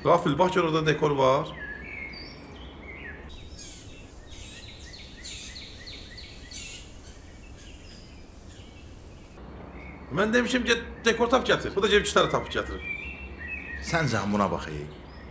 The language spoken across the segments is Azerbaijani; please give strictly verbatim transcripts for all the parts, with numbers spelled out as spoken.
Qafil, bax gör orada dekor var. Mən demişim ki, dekor tap gətir. Bu da ceb iki tane tap gətirib. Sən sən buna bax ey.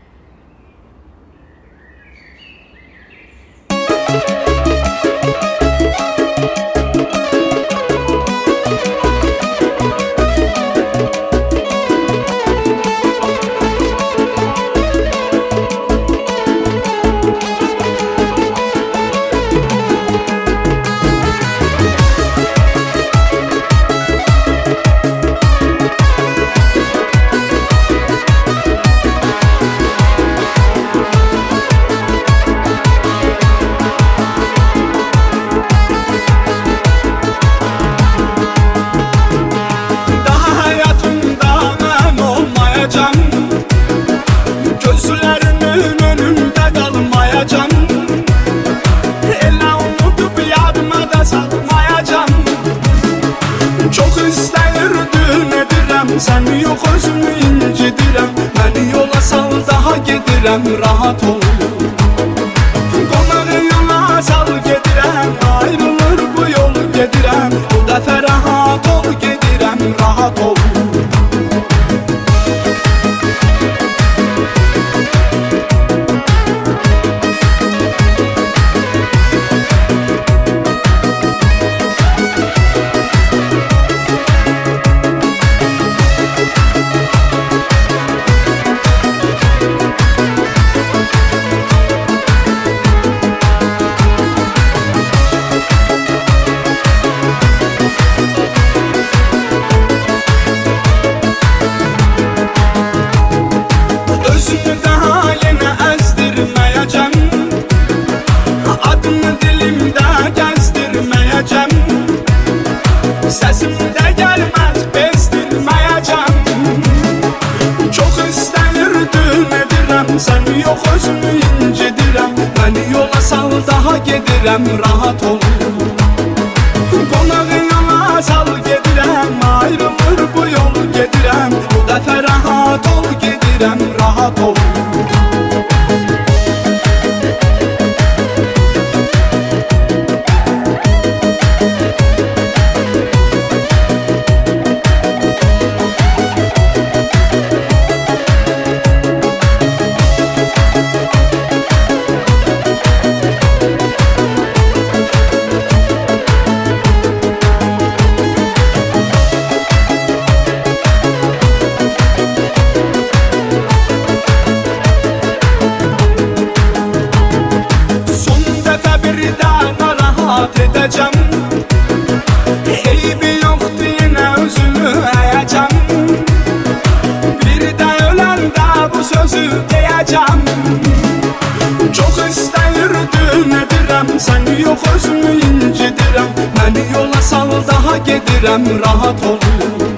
Sən yox özümü incidirəm, məni yola sal daha gedirəm, rahat ol. Qonağı yola sal gedirəm, ayrılır bu yol gedirəm, bu dəfə rahat ol gedirəm, rahat ol. Səsimdə gəlməz bezdirməyəcəm. Çox istənirdim edirəm, sən yox özümü incidirəm, məni yola sal daha gedirəm, rahat ol. Qonağı yola sal gedirəm, ayrılır bu yol gedirəm, bu dəfə rahat ol gedirəm, rahat ol. Edəcəm, eybi yoxdur yenə özümü əyəcəm, bir də öləndə bu sözü deyəcəm. Çox istəyirdim edirəm, sən yox özümü incidirəm, məni yola sal daha gedirəm, rahat ol.